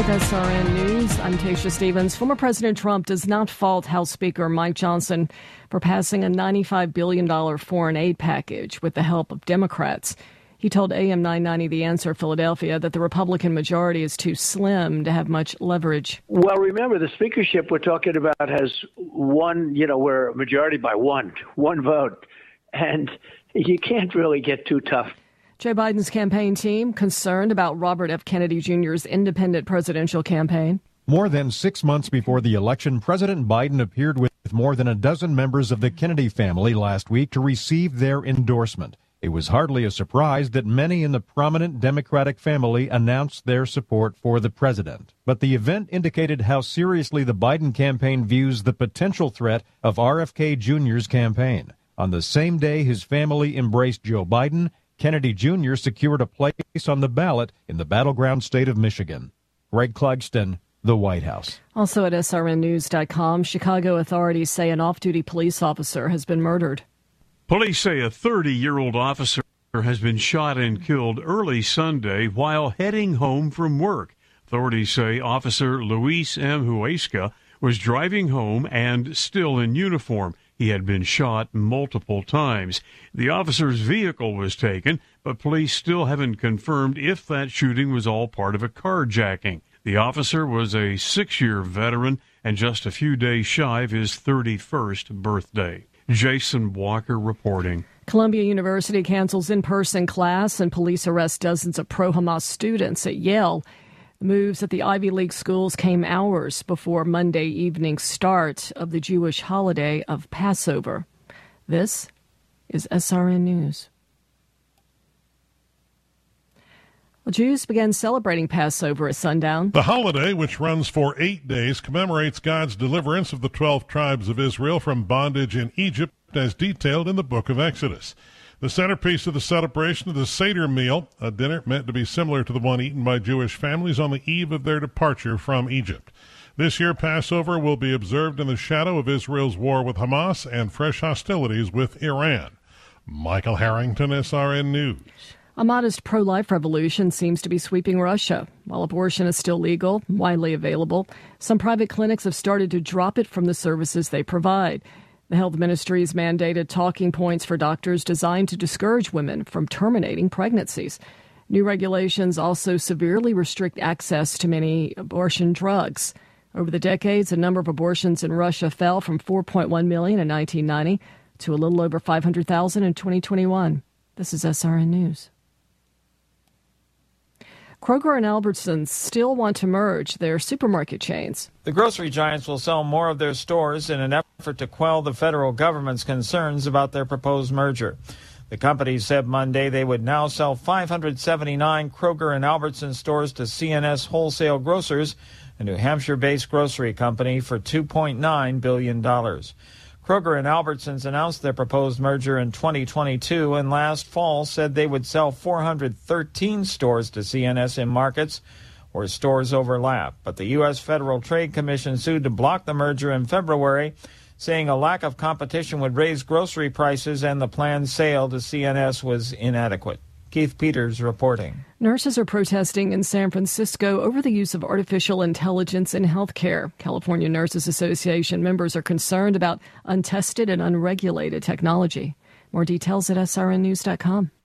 With SRN News, I'm Tasha Stevens. Former President Trump does not fault House Speaker Mike Johnson for passing a $95 billion foreign aid package with the help of Democrats. He told AM 990 The Answer Philadelphia that the Republican majority is too slim to have much leverage. Well, remember, the speakership we're talking about has one, we're a majority by one vote. And you can't really get too tough. Joe Biden's campaign team concerned about Robert F. Kennedy Jr.'s independent presidential campaign. More than 6 months before the election, President Biden appeared with more than a dozen members of the Kennedy family last week to receive their endorsement. It was hardly a surprise that many in the prominent Democratic family announced their support for the president. But the event indicated how seriously the Biden campaign views the potential threat of RFK Jr.'s campaign. On the same day his family embraced Joe Biden, Kennedy Jr. secured a place on the ballot in the battleground state of Michigan. Greg Clugston, the White House. Also at srnnews.com, Chicago authorities say an off-duty police officer has been murdered. Police say a 30-year-old officer has been shot and killed early Sunday while heading home from work. Authorities say Officer Luis M. Huesca was driving home and still in uniform. He had been shot multiple times. The officer's vehicle was taken, but police still haven't confirmed if that shooting was all part of a carjacking. The officer was a 6-year veteran and just a few days shy of his 31st birthday. Jason Walker reporting. Columbia University cancels in-person class and police arrest dozens of pro-Hamas students at Yale. The moves at the Ivy League schools came hours before Monday evening's start of the Jewish holiday of Passover. This is SRN News. Well, Jews began celebrating Passover at sundown. The holiday, which runs for 8 days, commemorates God's deliverance of the 12 tribes of Israel from bondage in Egypt, as detailed in the book of Exodus. The centerpiece of the celebration is the Seder meal, a dinner meant to be similar to the one eaten by Jewish families on the eve of their departure from Egypt. This year, Passover will be observed in the shadow of Israel's war with Hamas and fresh hostilities with Iran. Michael Harrington, SRN News. A modest pro-life revolution seems to be sweeping Russia. While abortion is still legal, widely available, some private clinics have started to drop it from the services they provide. The health ministry's mandated talking points for doctors designed to discourage women from terminating pregnancies. New regulations also severely restrict access to many abortion drugs. Over the decades, the number of abortions in Russia fell from 4.1 million in 1990 to a little over 500,000 in 2021. This is SRN News. Kroger and Albertsons still want to merge their supermarket chains. The grocery giants will sell more of their stores in an effort to quell the federal government's concerns about their proposed merger. The companies said Monday they would now sell 579 Kroger and Albertsons stores to C&S Wholesale Grocers, a New Hampshire-based grocery company, for $2.9 billion. Kroger and Albertsons announced their proposed merger in 2022 and last fall said they would sell 413 stores to C&S in markets where stores overlap. But the U.S. Federal Trade Commission sued to block the merger in February, saying a lack of competition would raise grocery prices and the planned sale to C&S was inadequate. Keith Peters reporting. Nurses are protesting in San Francisco over the use of artificial intelligence in healthcare. California Nurses Association members are concerned about untested and unregulated technology. More details at srnnews.com.